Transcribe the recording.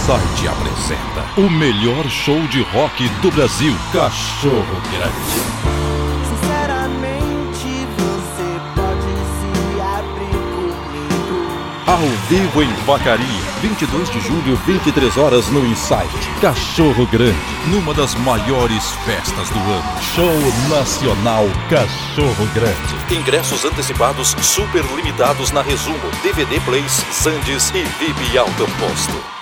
Inside apresenta o melhor show de rock do Brasil, Cachorro Grande. Sinceramente, você pode se abrir comigo. Ao vivo em Vacaria, 22 de julho, 23 horas no Inside, Cachorro Grande, numa das maiores festas do ano. Show nacional Cachorro Grande. Ingressos antecipados super limitados na Resumo, DVD Plays, Sandes e VIP Alto Posto.